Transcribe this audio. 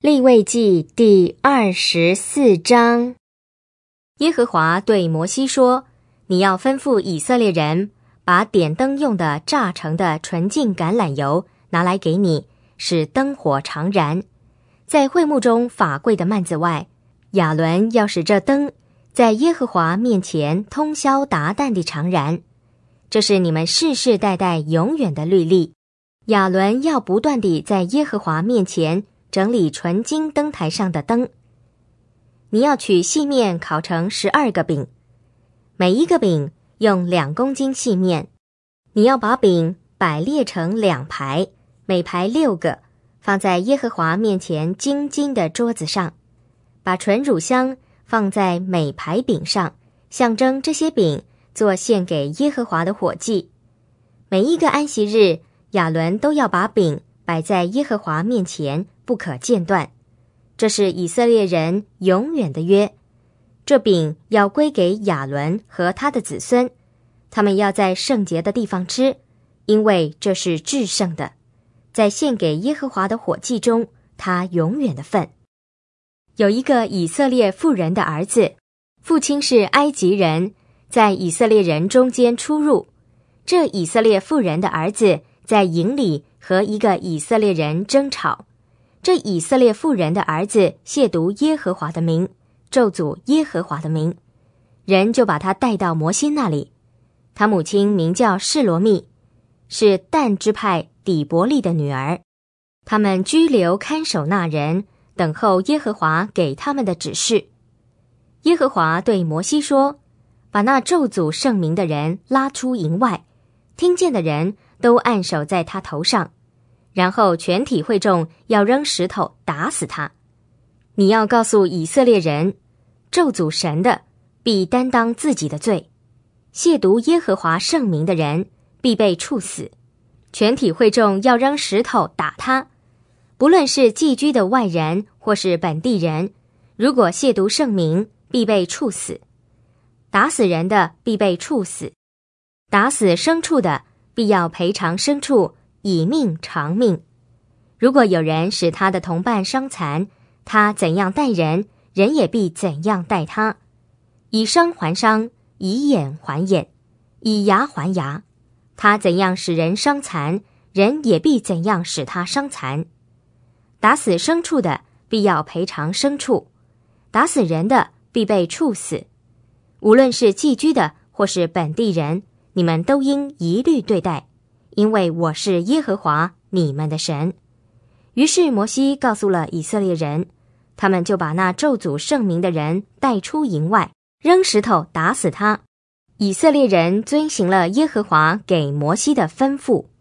利未记第24章。耶和华对摩西说，你要吩咐以色列人，把点灯用的榨成的纯净橄榄油拿来给你，使灯火常燃。在会幕中法柜的幔子外，亚伦要使这灯在耶和华面前通宵达旦地常燃。这是你们世世代代永远的律例。亚伦要不断地在耶和华面前整理纯金灯台上的灯。你要取细面烤成12个饼，每一个饼用2公斤细面。你要把饼摆列成2排，每排6个，放在耶和华面前金金的桌子上。把纯乳香放在每排饼上，象征这些饼做献给耶和华的火祭。每一个安息日，亚伦都要把饼摆在耶和华面前，不可间断。这是以色列人永远的约。这饼要归给亚伦和他的子孙，他们要在圣洁的地方吃，因为这是至圣的，在献给耶和华的火祭中，他永远的份。有一个以色列妇人的儿子，父亲是埃及人，在以色列人中间出入。这以色列妇人的儿子在营里和一个以色列人争吵，这以色列妇人的儿子亵渎耶和华的名，咒诅耶和华的名，人就把他带到摩西那里。他母亲名叫示罗密，是但支派底伯利的女儿。他们拘留看守那人，等候耶和华给他们的指示。耶和华对摩西说，把那咒诅圣名的人拉出营外，听见的人都按手在他头上，然后全体会众要扔石头打死他。你要告诉以色列人，咒诅神的必担当自己的罪，亵渎耶和华圣名的人必被处死。全体会众要扔石头打他，不论是寄居的外人或是本地人，如果亵渎圣名，必被处死。打死人的必被处死，打死牲畜的必要赔偿牲畜，以命偿命。如果有人使他的同伴伤残，他怎样待人，人也必怎样待他。以伤还伤，以眼还眼，以牙还牙。他怎样使人伤残，人也必怎样使他伤残。打死牲畜的必要赔偿牲畜，打死人的必被处死。无论是寄居的或是本地人，你们都应一律对待，因为我是耶和华你们的神。于是摩西告诉了以色列人，他们就把那咒诅圣名的人带出营外，扔石头打死他。以色列人遵行了耶和华给摩西的吩咐。